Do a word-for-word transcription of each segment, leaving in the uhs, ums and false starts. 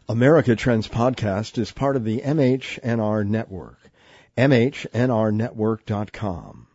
America Trends Podcast is part of the M H N R Network, M H N R network dot com.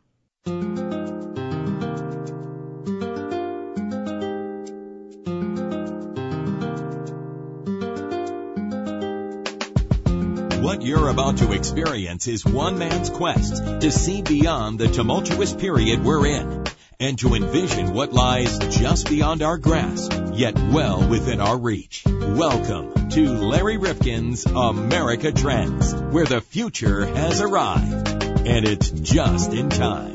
What you're about to experience is one man's quest to see beyond the tumultuous period we're in and to envision what lies just beyond our grasp, yet well within our reach. Welcome to Larry Rifkin's America Trends, where the future has arrived, and it's just in time.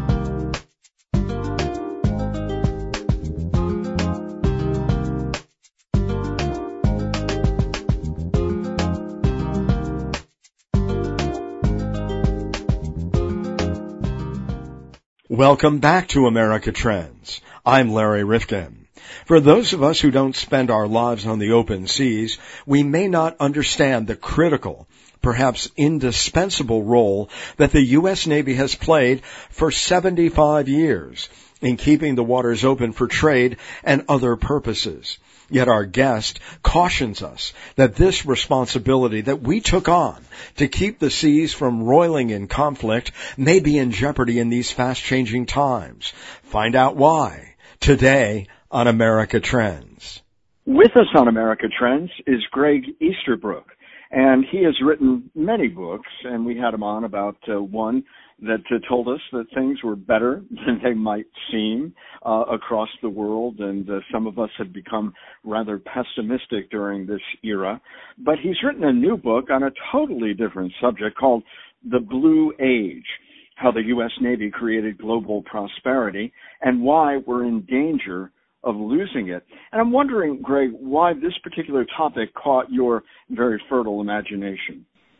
Welcome back to America Trends. I'm Larry Rifkin. For those of us who don't spend our lives on the open seas, we may not understand the critical, perhaps indispensable role that the U S Navy has played for seventy-five years in keeping the waters open for trade and other purposes. Yet our guest cautions us that this responsibility that we took on to keep the seas from roiling in conflict may be in jeopardy in these fast-changing times. Find out why today on America Trends. With us on America Trends is Greg Easterbrook, and he has written many books, and we had him on about uh, one that uh, told us that things were better than they might seem uh, across the world, and uh, some of us had become rather pessimistic during this era. But he's written a new book on a totally different subject called The Blue Age, how the U S Navy created global prosperity and why we're in danger of losing it. And I'm wondering, Greg, why this particular topic caught your very fertile imagination.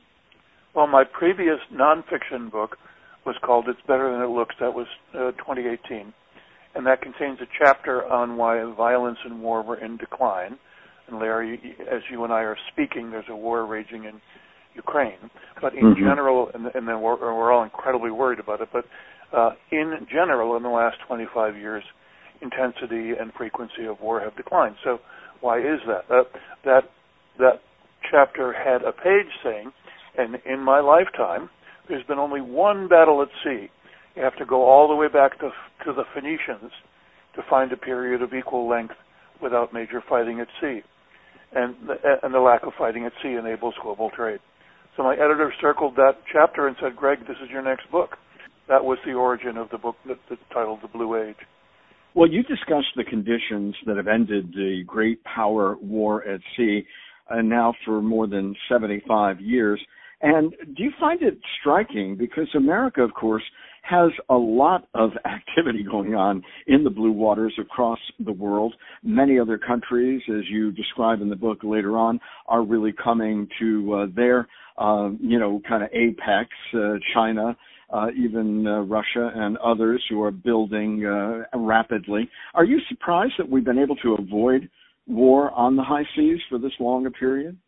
Well, my previous nonfiction book was called It's Better Than It Looks. That was uh, twenty eighteen. And that contains a chapter on why violence and war were in decline. And Larry, as you and I are speaking, there's a war raging in Ukraine. But in mm-hmm. general, and, and then we're, we're all incredibly worried about it, but uh, in general, in the last twenty-five years, intensity and frequency of war have declined. So why is that? Uh, that that chapter had a page saying, and in my lifetime, there's been only one battle at sea. You have to go all the way back to, to the Phoenicians to find a period of equal length without major fighting at sea. And the, and the lack of fighting at sea enables global trade. So my editor circled that chapter and said, Greg, this is your next book. That was the origin of the book that, that's titled The Blue Age. Well, you discussed the conditions that have ended the great power war at sea, uh, now for more than seventy-five years. And do you find it striking? Because America, of course, has a lot of activity going on in the blue waters across the world. Many other countries, as you describe in the book later on, are really coming to uh, their, uh, you know, kind of apex, uh, China, uh, even uh, Russia and others who are building uh, rapidly. Are you surprised that we've been able to avoid war on the high seas for this long a period?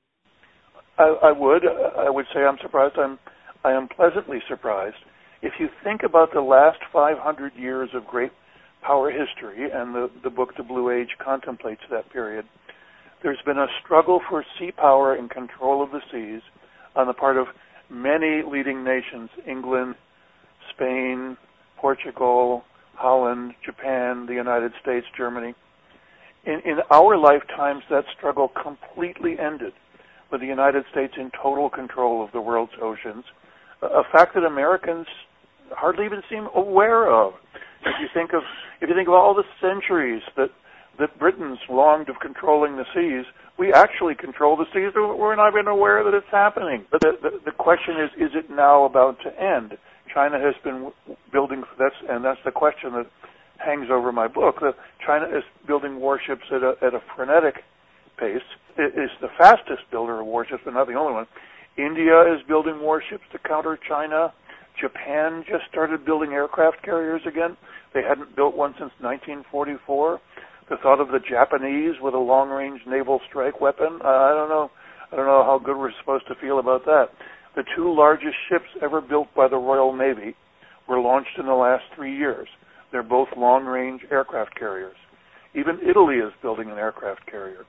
I, I would. I would say I'm surprised. I'm, I am pleasantly surprised. If you think about the last five hundred years of great power history, and the, the book The Blue Age contemplates that period, there's been a struggle for sea power and control of the seas on the part of many leading nations, England, Spain, Portugal, Holland, Japan, the United States, Germany. In, in our lifetimes, that struggle completely ended, with the United States in total control of the world's oceans, a fact that Americans hardly even seem aware of. If you think of if you think of all the centuries that that Britons longed of controlling the seas, we actually control the seas. We're not even aware that it's happening. But the, the, the question is, is it now about to end? China has been building, that's and that's the question that hangs over my book. That China is building warships at a, at a frenetic pace. It is the fastest builder of warships, but not the only one. India is building warships to counter China. Japan just started building aircraft carriers again. They hadn't built one since nineteen forty-four. The thought of the Japanese with a long-range naval strike weapon, uh, I don't know. I don't know how good we're supposed to feel about that. The two largest ships ever built by the Royal Navy were launched in the last three years. They're both long-range aircraft carriers. Even Italy is building an aircraft carrier.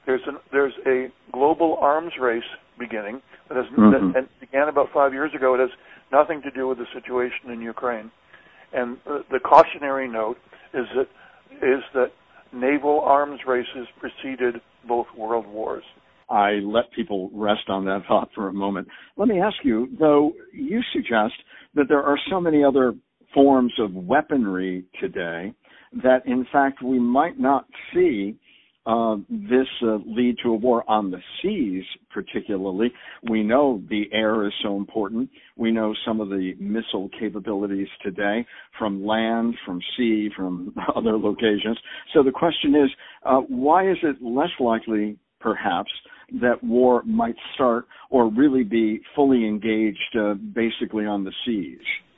There's an, there's a global arms race beginning that, has, mm-hmm. that and began about five years ago. It has nothing to do with the situation in Ukraine. And uh, the cautionary note is that is that naval arms races preceded both world wars. I let people rest on that thought for a moment. Let me ask you, though, you suggest that there are so many other forms of weaponry today that, in fact, we might not see uh, this uh, lead to a war on the seas particularly. We know the air is so important. We know some of the missile capabilities today from land, from sea, from other locations. So the question is, uh, why is it less likely, perhaps, that war might start or really be fully engaged uh, basically on the seas?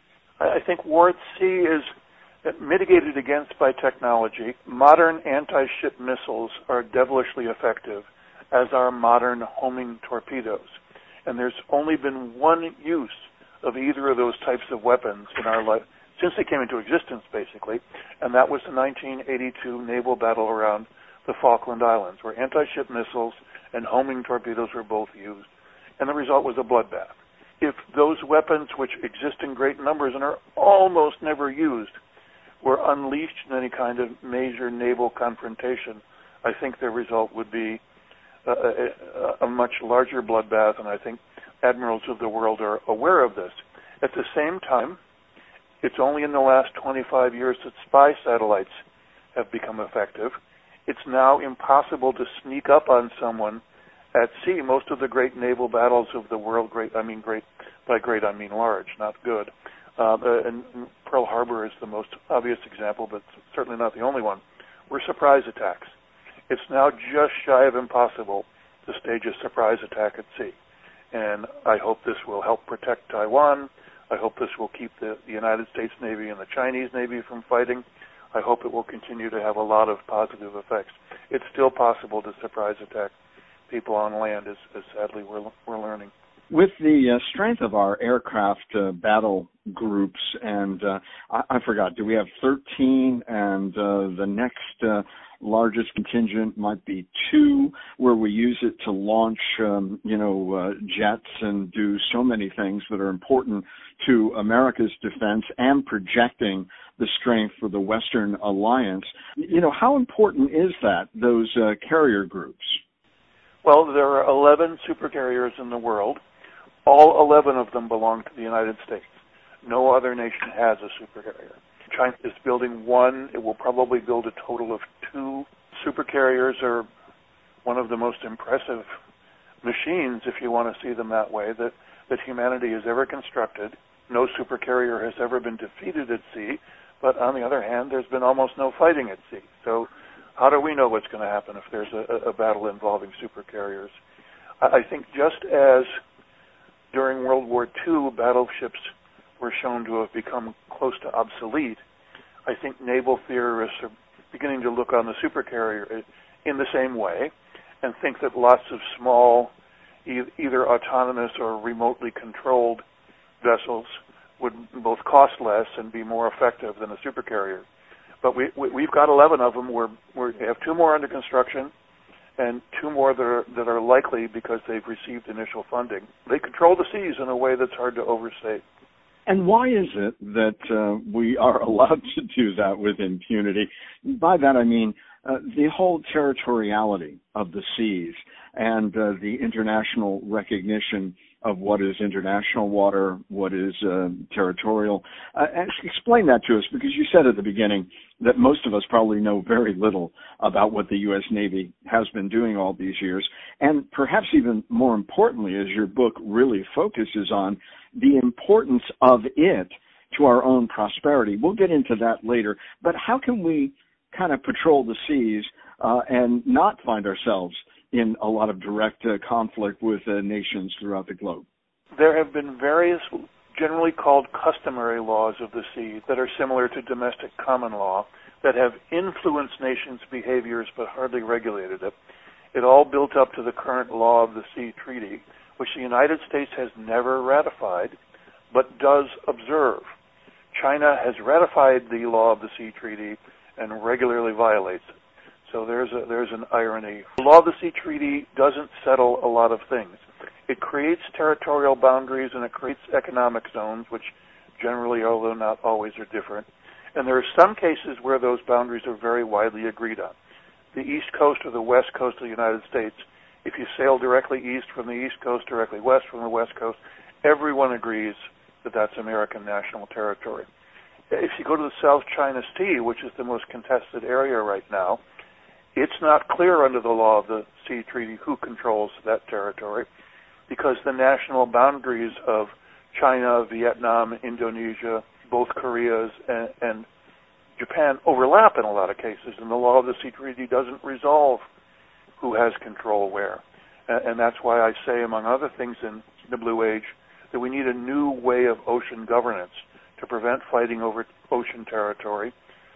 I think war at sea is mitigated against by technology. Modern anti-ship missiles are devilishly effective, as are modern homing torpedoes. And there's only been one use of either of those types of weapons in our life since they came into existence, basically, and that was the nineteen eighty-two naval battle around the Falkland Islands, where anti-ship missiles and homing torpedoes were both used, and the result was a bloodbath. If those weapons, which exist in great numbers and are almost never used, were unleashed in any kind of major naval confrontation, I think the result would be a, a, a much larger bloodbath, and I think admirals of the world are aware of this. At the same time, it's only in the last twenty-five years that spy satellites have become effective. It's now impossible to sneak up on someone at sea. Most of the great naval battles of the world, great, I mean great, by great I mean large, not good. Uh, and Pearl Harbor is the most obvious example, but certainly not the only one, were surprise attacks. It's now just shy of impossible to stage a surprise attack at sea. And I hope this will help protect Taiwan. I hope this will keep the, the United States Navy and the Chinese Navy from fighting. I hope it will continue to have a lot of positive effects. It's still possible to surprise attack people on land, as, as sadly we're, we're learning. With the uh, strength of our aircraft uh, battle groups, and uh, I, I forgot, do we have thirteen, and uh, the next uh, largest contingent might be two, where we use it to launch, um, you know, uh, jets and do so many things that are important to America's defense and projecting the strength for the Western alliance. You know, how important is that, those uh, carrier groups? Well, there are eleven supercarriers in the world. All eleven of them belong to the United States. No other nation has a supercarrier. China is building one. It will probably build a total of two. Supercarriers are one of the most impressive machines, if you want to see them that way, that, that humanity has ever constructed. No supercarrier has ever been defeated at sea, but on the other hand, there's been almost no fighting at sea. So how do we know what's going to happen if there's a, a battle involving supercarriers? I think just as during World War Two, battleships were shown to have become close to obsolete, I think naval theorists are beginning to look on the supercarrier in the same way and think that lots of small, e- either autonomous or remotely controlled vessels would both cost less and be more effective than a supercarrier. But we, we, we've got eleven of them. We're, we're, we have two more under construction, and two more that are, that are likely because they've received initial funding. They control the seas in a way that's hard to overstate. And why is it that uh, we are allowed to do that with impunity? By that I mean uh, the whole territoriality of the seas and uh, the international recognition of what is international water, what is uh, territorial. Uh, explain that to us, because you said at the beginning that most of us probably know very little about what the U S Navy has been doing all these years. And perhaps even more importantly, as your book really focuses on, the importance of it to our own prosperity. We'll get into that later. But how can we kind of patrol the seas uh, and not find ourselves in a lot of direct uh, conflict with uh, nations throughout the globe? There have been various generally called customary laws of the sea that are similar to domestic common law that have influenced nations' behaviors but hardly regulated it. It all built up to the current law of the sea treaty, which the United States has never ratified but does observe. China has ratified the law of the sea treaty and regularly violates it. So there's a, there's an irony. The Law of the Sea Treaty doesn't settle a lot of things. It creates territorial boundaries and it creates economic zones, which generally, although not always, are different. And there are some cases where those boundaries are very widely agreed on. The east coast or the west coast of the United States, if you sail directly east from the east coast, directly west from the west coast, everyone agrees that that's American national territory. If you go to the South China Sea, which is the most contested area right now, it's not clear under the Law of the Sea Treaty who controls that territory, because the national boundaries of China, Vietnam, Indonesia, both Koreas, and, and Japan overlap in a lot of cases, and the Law of the Sea Treaty doesn't resolve who has control where. And, and that's why I say, among other things in the Blue Age, that we need a new way of ocean governance to prevent fighting over ocean territory,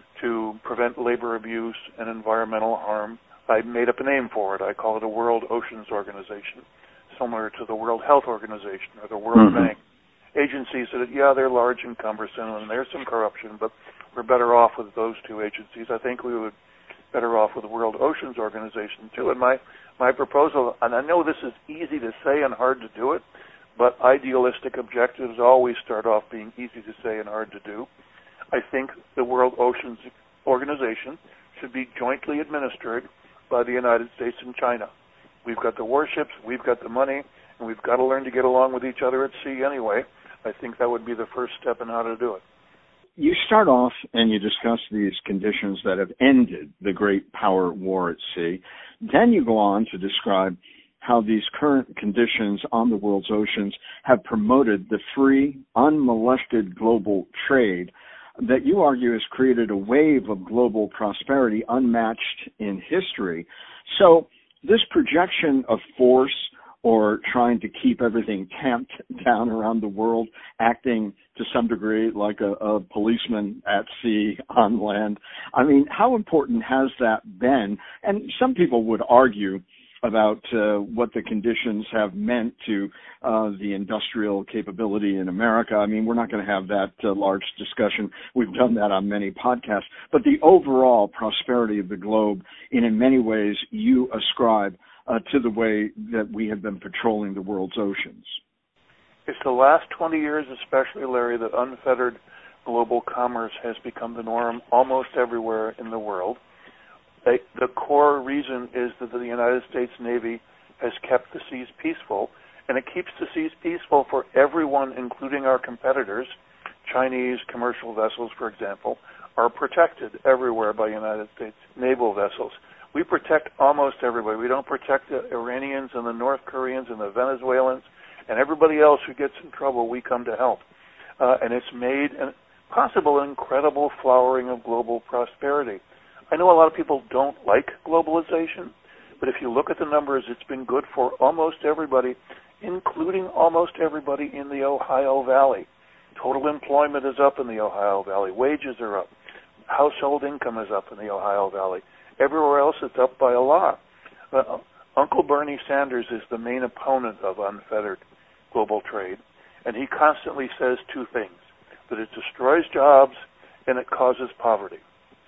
to prevent labor abuse and environmental harm. I made up a name for it. I call it a World Oceans Organization, similar to the World Health Organization or the World mm-hmm. Bank. Agencies that, yeah, they're large and cumbersome and there's some corruption, but we're better off with those two agencies. I think we would be better off with the World Oceans Organization, too. And my, my proposal, and I know this is easy to say and hard to do it, but idealistic objectives always start off being easy to say and hard to do. I think the World Oceans Organization should be jointly administered by the United States and China. We've got the warships, we've got the money, and we've got to learn to get along with each other at sea anyway. I think that would be the first step in how to do it. You start off and you discuss these conditions that have ended the great power war at sea. Then you go on to describe how these current conditions on the world's oceans have promoted the free, unmolested global trade that you argue has created a wave of global prosperity unmatched in history. So this projection of force or trying to keep everything tamped down around the world, acting to some degree like a, a policeman at sea, on land. I mean, how important has that been? And some people would argue about uh, what the conditions have meant to uh, the industrial capability in America. I mean, we're not going to have that uh, large discussion. We've done that on many podcasts. But the overall prosperity of the globe, and in many ways, you ascribe uh, to the way that we have been patrolling the world's oceans. It's the last twenty years, especially, Larry, that unfettered global commerce has become the norm almost everywhere in the world. They, the core reason is that the United States Navy has kept the seas peaceful, and it keeps the seas peaceful for everyone, including our competitors. Chinese commercial vessels, for example, are protected everywhere by United States naval vessels. We protect almost everybody. We don't protect the Iranians and the North Koreans and the Venezuelans and everybody else who gets in trouble. We come to help. Uh, and it's made an possible incredible flowering of global prosperity. I know a lot of people don't like globalization, but if you look at the numbers, it's been good for almost everybody, including almost everybody in the Ohio Valley. Total employment is up in the Ohio Valley. Wages are up. Household income is up in the Ohio Valley. Everywhere else, it's up by a lot. Uh, Uncle Bernie Sanders is the main opponent of unfettered global trade, and he constantly says two things, that it destroys jobs and it causes poverty.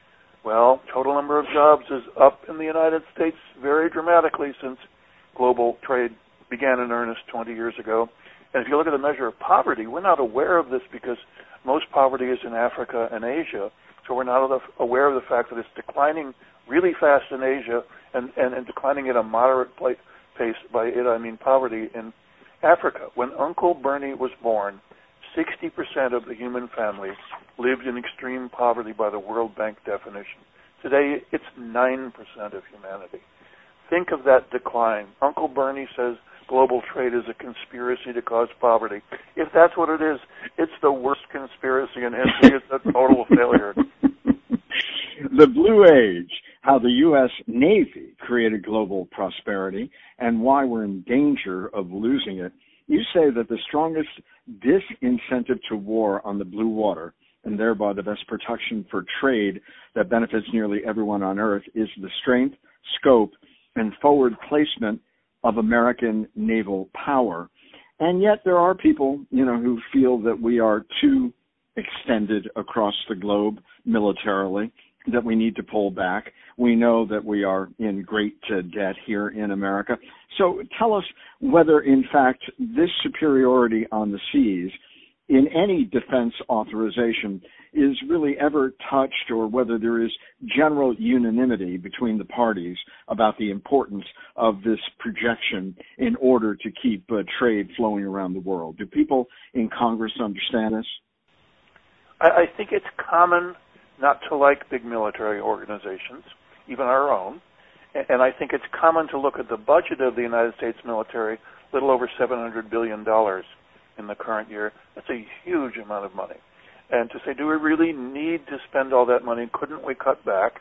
Well, total number of jobs is up in the United States very dramatically since global trade began in earnest twenty years ago. And if you look at the measure of poverty, we're not aware of this because most poverty is in Africa and Asia, so we're not aware of the fact that it's declining really fast in Asia and, and, and declining at a moderate pace. By it, I mean poverty in Africa. When Uncle Bernie was born, sixty percent of the human family lived in extreme poverty by the World Bank definition. Today, it's nine percent of humanity. Think of that decline. Uncle Bernie says global trade is a conspiracy to cause poverty. If that's what it is, it's the worst conspiracy in history. It's a total failure. The Blue Age, how the U S Navy created global prosperity and why we're in danger of losing it. You say that the strongest disincentive to war on the blue water, and thereby the best protection for trade that benefits nearly everyone on Earth, is the strength, scope, and forward placement of American naval power. And yet there are people, you know, who feel that we are too extended across the globe militarily, that we need to pull back. We know that we are in great uh, debt here in America. So tell us whether, in fact, this superiority on the seas in any defense authorization is really ever touched, or whether there is general unanimity between the parties about the importance of this projection in order to keep uh, trade flowing around the world. Do people in Congress understand this? I, I think it's common not to like big military organizations, even our own, and I think it's common to look at the budget of the United States military, a little over seven hundred billion dollars in the current year. That's a huge amount of money. And to say, do we really need to spend all that money? Couldn't we cut back?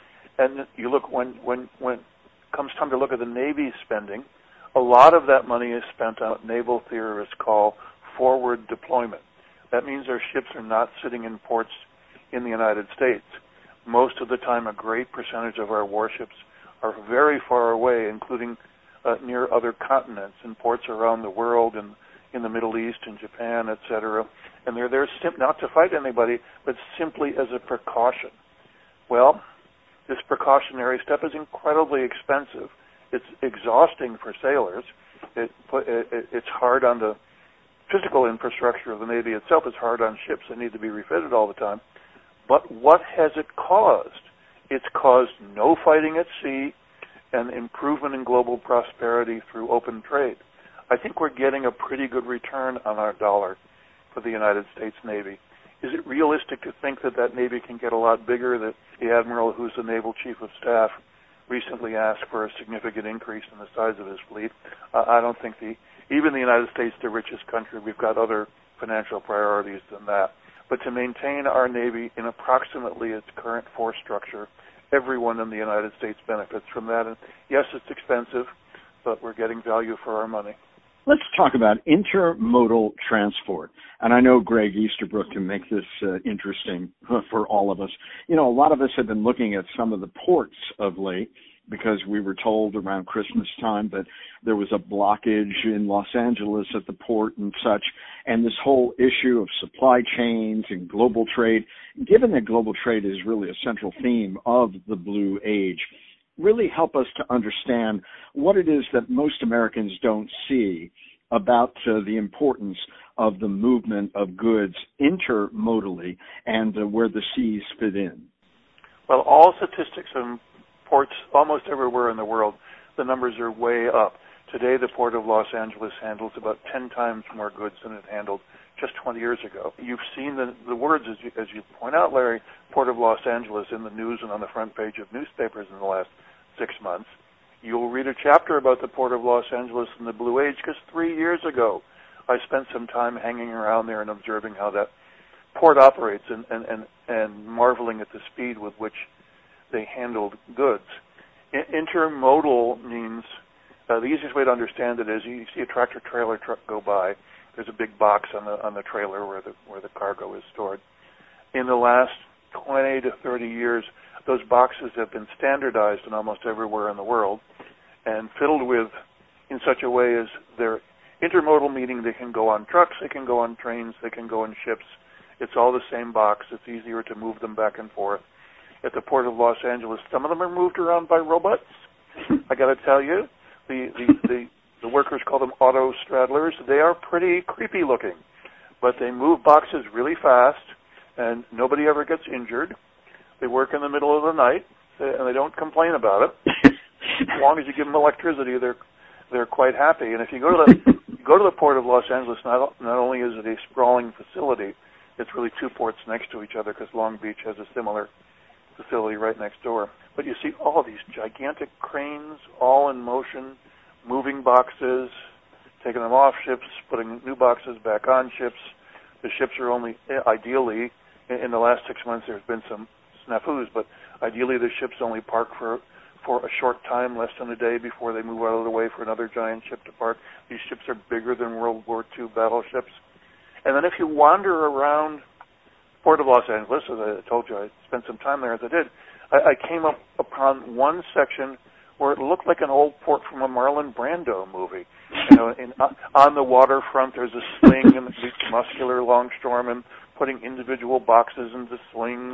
And you look, when, when, when it comes time to look at the Navy's spending, a lot of that money is spent on what naval theorists call forward deployment. That means our ships are not sitting in ports in the United States. Most of the time, a great percentage of our warships are very far away, including uh, near other continents, in ports around the world, and in the Middle East, in Japan, et cetera. And they're there sim- not to fight anybody, but simply as a precaution. Well, this precautionary step is incredibly expensive. It's exhausting for sailors. It, it, it's hard on the physical infrastructure of the Navy itself. It's hard on ships that need to be refitted all the time. But what has it caused? It's caused no fighting at sea and improvement in global prosperity through open trade. I think we're getting a pretty good return on our dollar for the United States Navy. Is it realistic to think that that Navy can get a lot bigger? That the Admiral, who's the Naval Chief of Staff, recently asked for a significant increase in the size of his fleet. Uh, I don't think the even the United States, the richest country, we've got other financial priorities than that. But to maintain our Navy in approximately its current force structure, everyone in the United States benefits from that. And yes, it's expensive, but we're getting value for our money. Let's talk about intermodal transport. And I know Greg Easterbrook can make this uh, interesting for all of us. You know, a lot of us have been looking at some of the ports of late because we were told around Christmas time that there was a blockage in Los Angeles at the port and such. And this whole issue of supply chains and global trade, given that global trade is really a central theme of the Blue Age, really help us to understand what it is that most Americans don't see about uh, the importance of the movement of goods intermodally and uh, where the seas fit in. Well, all statistics on ports almost everywhere in the world, the numbers are way up. Today, the Port of Los Angeles handles about ten times more goods than it handled just twenty years ago. You've seen the, the words, as you, as you point out, Larry, Port of Los Angeles in the news and on the front page of newspapers in the last six months. You'll read a chapter about the Port of Los Angeles in the Blue Age, because three years ago I spent some time hanging around there and observing how that port operates and, and, and, and marveling at the speed with which they handled goods. Intermodal means, uh, the easiest way to understand it is you see a tractor-trailer truck go by. There's a big box on the on the trailer where the where the cargo is stored. In the last twenty to thirty years, those boxes have been standardized in almost everywhere in the world and fiddled with in such a way as they're intermodal, meaning they can go on trucks, they can go on trains, they can go on ships. It's all the same box. It's easier to move them back and forth. At the Port of Los Angeles, some of them are moved around by robots. I got to tell you, the, the, the, the workers call them auto straddlers. They are pretty creepy looking, but they move boxes really fast, and nobody ever gets injured. They work in the middle of the night, and they don't complain about it. As long as you give them electricity, they're they're quite happy. And if you go to the you go to the Port of Los Angeles, not not only is it a sprawling facility, it's really two ports next to each other because Long Beach has a similar facility right next door. But you see all these gigantic cranes, all in motion, moving boxes, taking them off ships, putting new boxes back on ships. The ships are only, ideally, in the last six months there's been some snafus, but ideally the ships only park for for a short time, less than a day, before they move out of the way for another giant ship to park. These ships are bigger than World War Two battleships. And then if you wander around Port of Los Angeles, as I told you, I spent some time there as I did, I, I came up upon one section where it looked like an old port from a Marlon Brando movie. You know, in, uh, on the waterfront, there's a sling and these muscular longshoremen putting individual boxes into slings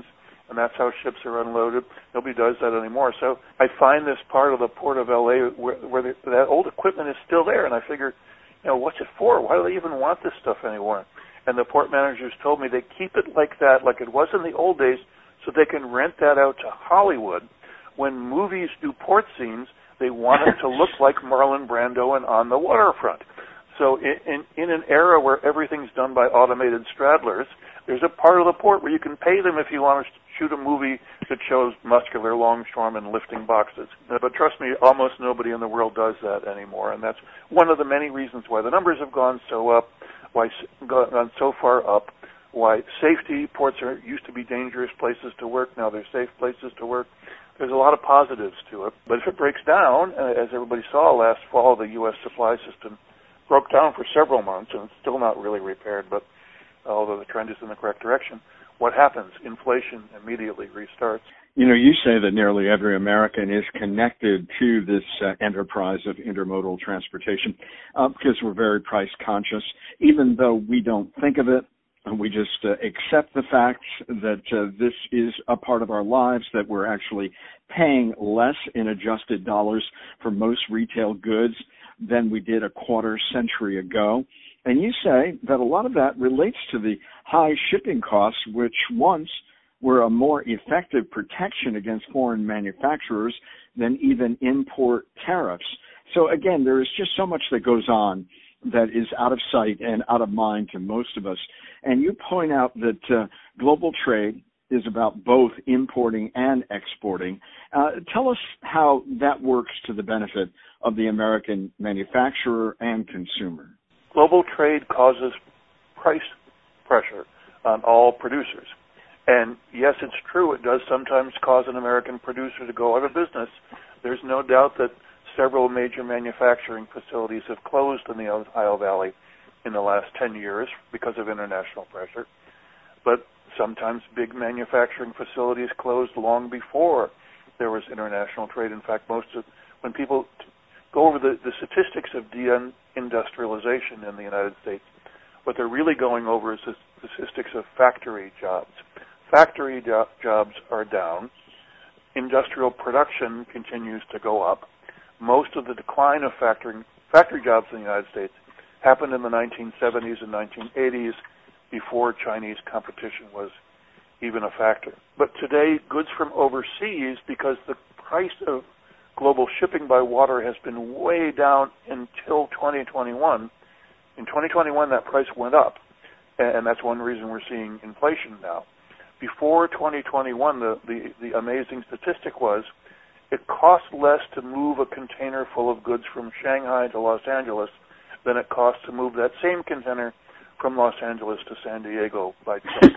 and that's how ships are unloaded. Nobody does that anymore. So I find this part of the port of L A where, where the, that old equipment is still there, and I figure, you know, what's it for? Why do they even want this stuff anymore? And the port managers told me they keep it like that, like it was in the old days, so they can rent that out to Hollywood. When movies do port scenes, they want it to look like Marlon Brando and On the Waterfront. So in, in, in an era where everything's done by automated straddlers, there's a part of the port where you can pay them if you want to shoot a movie that shows muscular longshoremen lifting boxes. But trust me, almost nobody in the world does that anymore, and that's one of the many reasons why the numbers have gone so up, why gone so far up, why safety, ports are used to be dangerous places to work, now they're safe places to work. There's a lot of positives to it. But if it breaks down, as everybody saw last fall, the U S supply system broke down for several months, and it's still not really repaired, but although the trend is in the correct direction, what happens? Inflation immediately restarts. You know, you say that nearly every American is connected to this uh, enterprise of intermodal transportation uh, because we're very price conscious. Even though we don't think of it, we just uh, accept the fact that uh, this is a part of our lives, that we're actually paying less in adjusted dollars for most retail goods than we did a quarter century ago. And you say that a lot of that relates to the high shipping costs, which once were a more effective protection against foreign manufacturers than even import tariffs. So again, there is just so much that goes on that is out of sight and out of mind to most of us. And you point out that uh, global trade is about both importing and exporting. Uh, tell us how that works to the benefit of the American manufacturer and consumer. Global trade causes price pressure on all producers. And yes, it's true, it does sometimes cause an American producer to go out of business. There's no doubt that several major manufacturing facilities have closed in the Ohio Valley in the last ten years because of international pressure. But sometimes big manufacturing facilities closed long before there was international trade. In fact, most of, when people t- go over the, the statistics of deindustrialization in the United States, what they're really going over is the statistics of factory jobs. Factory jo- jobs are down. Industrial production continues to go up. Most of the decline of factory, factory jobs in the United States happened in the nineteen seventies and nineteen eighties before Chinese competition was even a factor. But today, goods from overseas, because the price of global shipping by water has been way down until twenty twenty-one. In twenty twenty-one, that price went up, and that's one reason we're seeing inflation now. Before twenty twenty-one, the, the, the amazing statistic was it cost less to move a container full of goods from Shanghai to Los Angeles than it costs to move that same container from Los Angeles to San Diego by truck.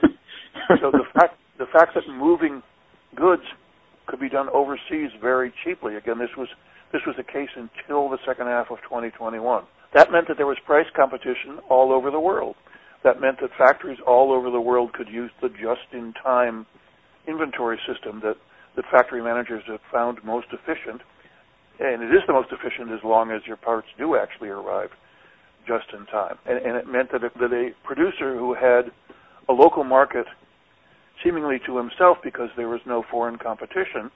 So the fact the fact that moving goods could be done overseas very cheaply. Again, this was this was the case until the second half of twenty twenty-one. That meant that there was price competition all over the world. That meant that factories all over the world could use the just-in-time inventory system that, that factory managers have found most efficient. And it is the most efficient as long as your parts do actually arrive just in time. And, and it meant that a, that a producer who had a local market seemingly to himself because there was no foreign competition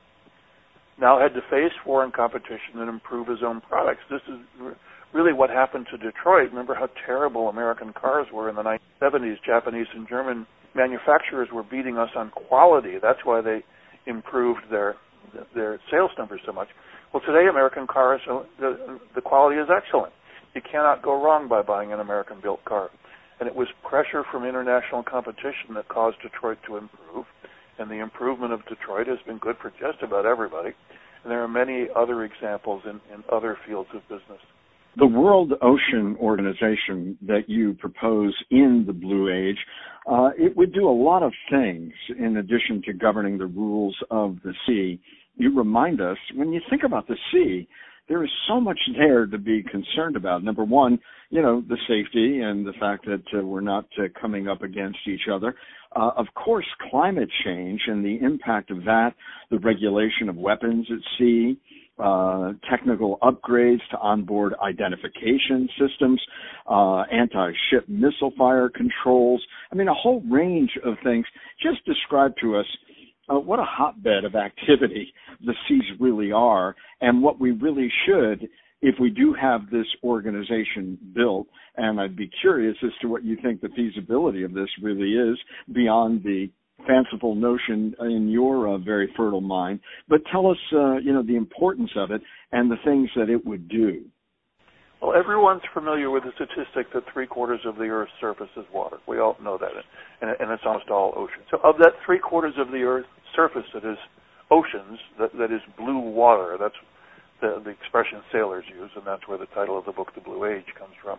now had to face foreign competition and improve his own products. This is really what happened to Detroit. Remember how terrible American cars were in the nineteen seventies. Japanese and German manufacturers were beating us on quality. That's why they improved their their sales numbers so much. Well, today American cars, the, the quality is excellent. You cannot go wrong by buying an American-built car. And it was pressure from international competition that caused Detroit to improve. And the improvement of Detroit has been good for just about everybody. And there are many other examples in, in other fields of business. The World Ocean Organization that you propose in the Blue Age, uh, it would do a lot of things in addition to governing the rules of the sea. You remind us, when you think about the sea, there is so much there to be concerned about. Number one, you know, the safety and the fact that uh, we're not uh, coming up against each other. Uh, of course, climate change and the impact of that, the regulation of weapons at sea, uh, technical upgrades to onboard identification systems, uh, anti-ship missile fire controls. I mean, a whole range of things. Just describe to us uh, what a hotbed of activity the seas really are, and what we really should, if we do have this organization built, and I'd be curious as to what you think the feasibility of this really is beyond the fanciful notion in your uh, very fertile mind, but tell us, uh, you know, the importance of it and the things that it would do. Well, everyone's familiar with the statistic that three-quarters of the Earth's surface is water. We all know that, and, and it's almost all ocean. So of that three-quarters of the Earth's surface that is oceans, that, that is blue water, that's the, the expression sailors use, and that's where the title of the book, The Blue Age, comes from.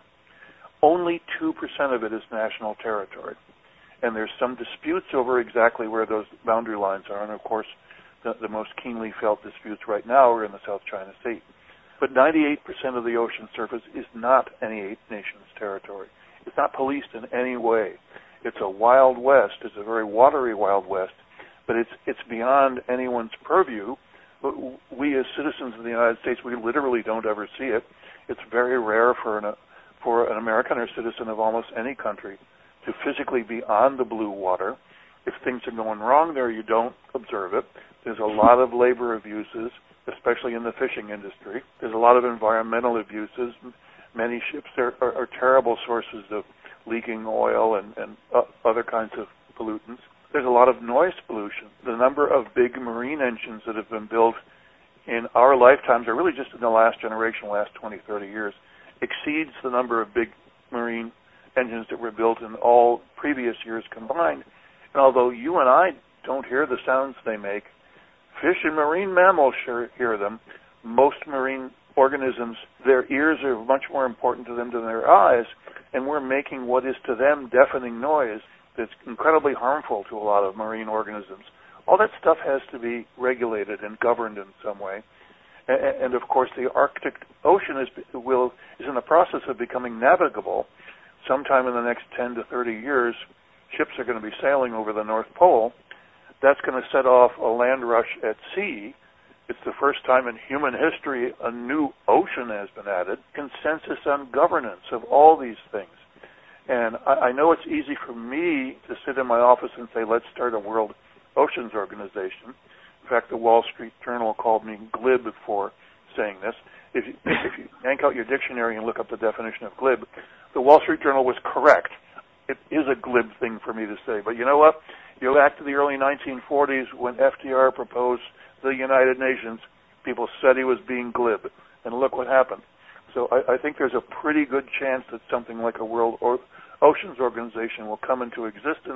Only two percent of it is national territory. And there's some disputes over exactly where those boundary lines are, and of course, the, the most keenly felt disputes right now are in the South China Sea. But ninety-eight percent of the ocean surface is not any nation's territory. It's not policed in any way. It's a wild west. It's a very watery wild west, but it's it's beyond anyone's purview. But we as citizens of the United States, we literally don't ever see it. It's very rare for an, for an American or citizen of almost any country to physically be on the blue water. If things are going wrong there, you don't observe it. There's a lot of labor abuses, especially in the fishing industry. There's a lot of environmental abuses. Many ships are, are, are terrible sources of leaking oil and, and uh, other kinds of pollutants. There's a lot of noise pollution. The number of big marine engines that have been built in our lifetimes, or really just in the last generation, last twenty, thirty years, exceeds the number of big marine engines that were built in all previous years combined. And although you and I don't hear the sounds they make, fish and marine mammals sure hear them. Most marine organisms, their ears are much more important to them than their eyes, and we're making what is to them deafening noise that's incredibly harmful to a lot of marine organisms. All that stuff has to be regulated and governed in some way. And, and of course, the Arctic Ocean is will is in the process of becoming navigable. Sometime in the next ten to thirty years, ships are going to be sailing over the North Pole. That's going to set off a land rush at sea. It's the first time in human history a new ocean has been added. Consensus on governance of all these things. And I, I know it's easy for me to sit in my office and say, let's start a World Oceans Organization. In fact, the Wall Street Journal called me glib for saying this. If you, if you yank out your dictionary and look up the definition of glib, the Wall Street Journal was correct. It is a glib thing for me to say. But you know what? You go back to the early nineteen forties when F D R proposed the United Nations, people said he was being glib. And look what happened. So I, I think there's a pretty good chance that something like a World o- Oceans Organization will come into existence.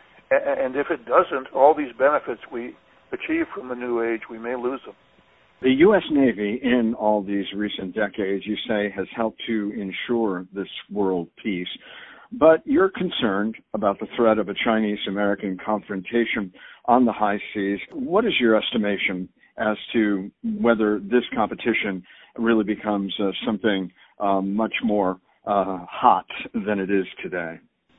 A- and if it doesn't, all these benefits we achieve from the New Age, we may lose them. The U S Navy, in all these recent decades, you say, has helped to ensure this world peace. But you're concerned about the threat of a Chinese-American confrontation on the high seas. What is your estimation as to whether this competition really becomes uh, something um, much more uh, hot than it is today?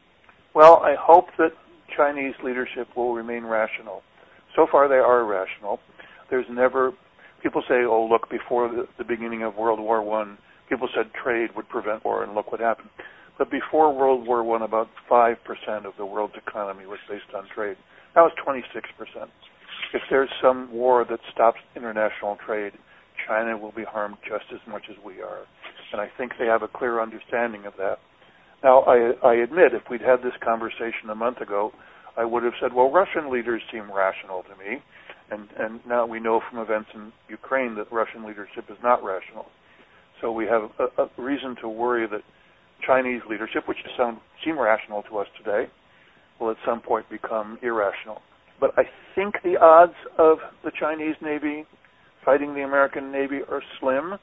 Well, I hope that Chinese leadership will remain rational. So far, they are rational. There's never... People say, oh, look, before the, the beginning of World War One, people said trade would prevent war, and look what happened. But before World War One, about five percent of the world's economy was based on trade. Now it's twenty-six percent. If there's some war that stops international trade, China will be harmed just as much as we are. And I think they have a clear understanding of that. Now, I, I admit, if we'd had this conversation a month ago, I would have said, well, Russian leaders seem rational to me. And, and now we know from events in Ukraine that Russian leadership is not rational. So we have a, a reason to worry that Chinese leadership, which sound, seem rational to us today, will at some point become irrational. But I think the odds of the Chinese Navy fighting the American Navy are slim.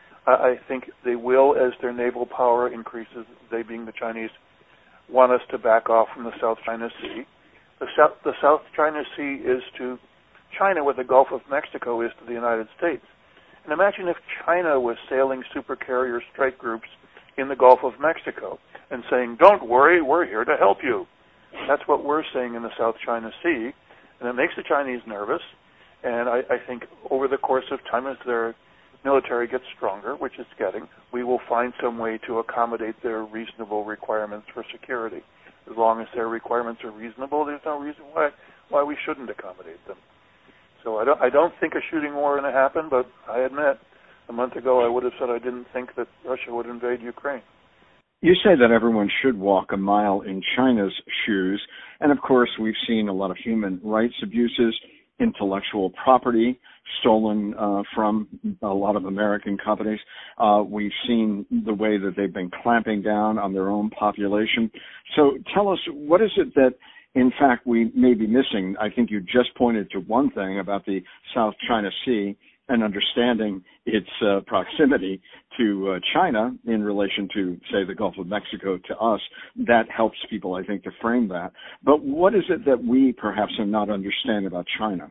I think they will, as their naval power increases, they being the Chinese, want us to back off from the South China Sea. The South, the South China Sea is to China what the Gulf of Mexico is to the United States. And imagine if China was sailing supercarrier strike groups in the Gulf of Mexico and saying, don't worry, we're here to help you. That's what we're saying in the South China Sea, and it makes the Chinese nervous. And I, I think over the course of time, as their military gets stronger, which it's getting, we will find some way to accommodate their reasonable requirements for security. As long as their requirements are reasonable, there's no reason why why we shouldn't accommodate them. So I don't, I don't think a shooting war is going to happen, but I admit, a month ago I would have said I didn't think that Russia would invade Ukraine. You say that everyone should walk a mile in China's shoes, and of course we've seen a lot of human rights abuses, intellectual property stolen uh, from a lot of American companies. Uh, we've seen the way that they've been clamping down on their own population. So tell us, what is it that, in fact, we may be missing? I think you just pointed to one thing about the South China Sea and understanding its uh, proximity to uh, China in relation to, say, the Gulf of Mexico to us. That helps people, I think, to frame that. But what is it that we perhaps are not understanding about China?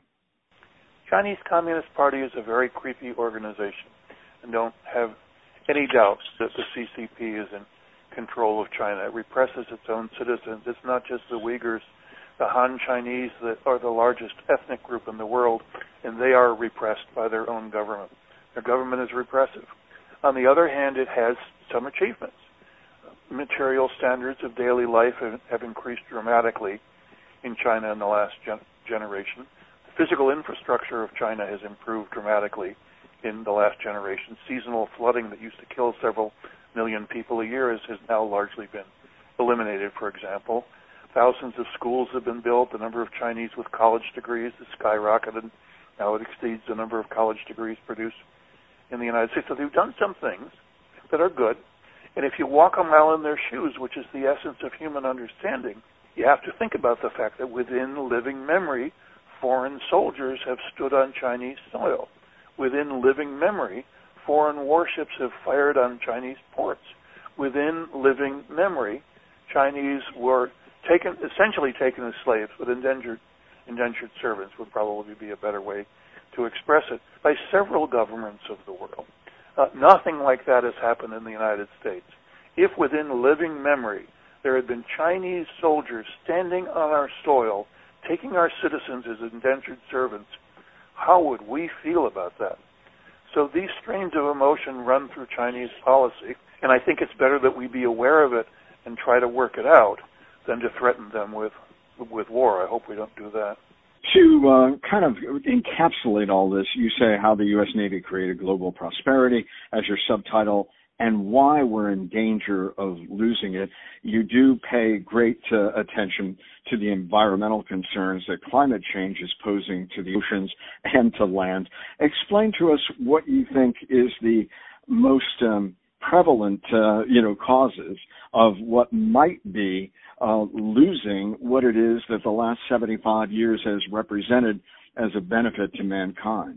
Chinese Communist Party is a very creepy organization, and don't have any doubts that the C C P is in control of China. It represses its own citizens. It's not just the Uyghurs, the Han Chinese that are the largest ethnic group in the world, and they are repressed by their own government. Their government is repressive. On the other hand, it has some achievements. Material standards of daily life have, have increased dramatically in China in the last gen- generation. The physical infrastructure of China has improved dramatically in the last generation. Seasonal flooding that used to kill several million people a year has, has now largely been eliminated, for example. Thousands of schools have been built. The number of Chinese with college degrees has skyrocketed. Now it exceeds the number of college degrees produced in the United States. So they've done some things that are good. And if you walk a mile in their shoes, which is the essence of human understanding, you have to think about the fact that within living memory, foreign soldiers have stood on Chinese soil. Within living memory, foreign warships have fired on Chinese ports. Within living memory, Chinese were taken, essentially taken as slaves, but indentured, indentured servants would probably be a better way to express it, by several governments of the world. Uh, nothing like that has happened in the United States. If within living memory there had been Chinese soldiers standing on our soil, taking our citizens as indentured servants, how would we feel about that? So these strains of emotion run through Chinese policy, and I think it's better that we be aware of it and try to work it out than to threaten them with with war. I hope we don't do that. To uh, kind of encapsulate all this, you say how the U S Navy created global prosperity as your subtitle and why we're in danger of losing it. You do pay great uh, attention to the environmental concerns that climate change is posing to the oceans and to land. Explain to us what you think is the most um, prevalent, uh, you know, causes of what might be uh, losing what it is that the last seventy-five years has represented as a benefit to mankind.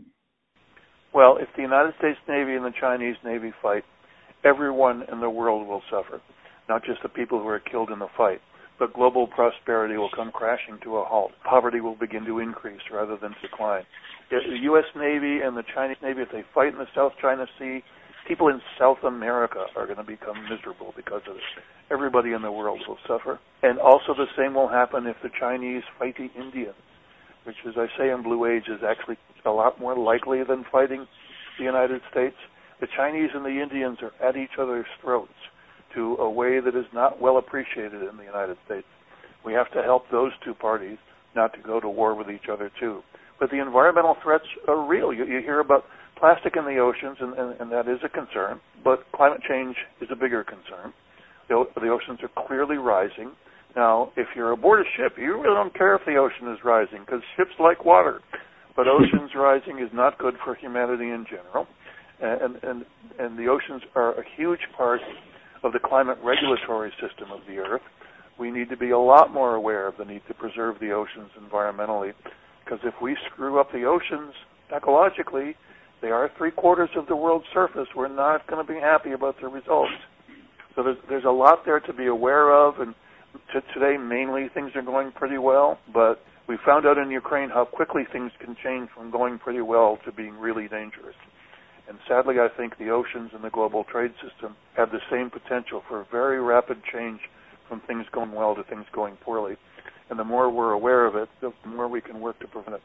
Well, if the United States Navy and the Chinese Navy fight, everyone in the world will suffer, not just the people who are killed in the fight, but global prosperity will come crashing to a halt. Poverty will begin to increase rather than decline. If the U S Navy and the Chinese Navy, if they fight in the South China Sea, people in South America are going to become miserable because of this. Everybody in the world will suffer. And also the same will happen if the Chinese fight the Indians, which, as I say in Blue Age, is actually a lot more likely than fighting the United States. The Chinese and the Indians are at each other's throats to a way that is not well appreciated in the United States. We have to help those two parties not to go to war with each other, too. But the environmental threats are real. You, you hear about plastic in the oceans, and, and, and that is a concern, but climate change is a bigger concern. The, the oceans are clearly rising. Now, if you're aboard a ship, you really don't care if the ocean is rising, because ships like water. But oceans rising is not good for humanity in general. And, and, and the oceans are a huge part of the climate regulatory system of the Earth. We need to be a lot more aware of the need to preserve the oceans environmentally, because if we screw up the oceans ecologically, they are three-quarters of the world's surface. We're not going to be happy about the results. So there's, there's a lot there to be aware of, and to today, mainly, things are going pretty well, but we found out in Ukraine how quickly things can change from going pretty well to being really dangerous. And sadly, I think the oceans and the global trade system have the same potential for very rapid change from things going well to things going poorly. And the more we're aware of it, the more we can work to prevent it.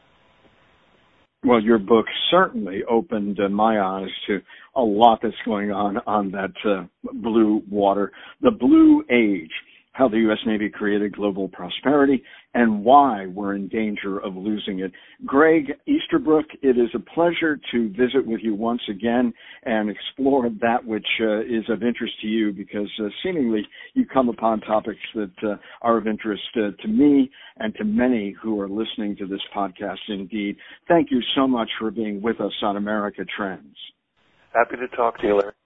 Well, your book certainly opened uh, my eyes to a lot that's going on on that uh, blue water. The Blue Age, how the U S Navy created global prosperity, and why we're in danger of losing it. Greg Easterbrook, it is a pleasure to visit with you once again and explore that which uh, is of interest to you, because uh, seemingly you come upon topics that uh, are of interest uh, to me and to many who are listening to this podcast indeed. Thank you so much for being with us on America Trends. Happy to talk to you, Larry.